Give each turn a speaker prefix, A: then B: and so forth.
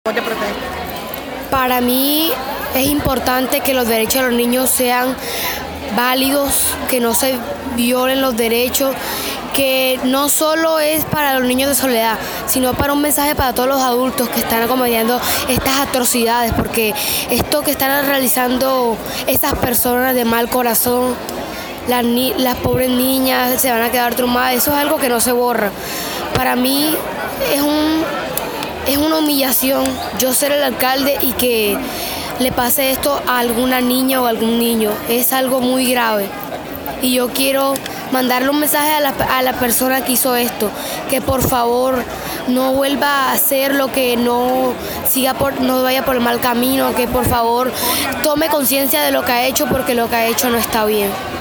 A: de protesta?
B: Para mí es importante que los derechos de los niños sean válidos, que no se violen los derechos, que no solo es para los niños de Soledad, sino para un mensaje para todos los adultos que están acometiendo estas atrocidades, porque esto que están realizando esas personas de mal corazón, las pobres niñas se van a quedar traumadas, eso es algo que no se borra. Para mí es una humillación yo ser el alcalde y que le pase esto a alguna niña o algún niño. Es algo muy grave. Y yo quiero mandarle un mensaje a la persona que hizo esto, que por favor no vuelva a hacer lo que no vaya por el mal camino, que por favor tome conciencia de lo que ha hecho, porque lo que ha hecho no está bien.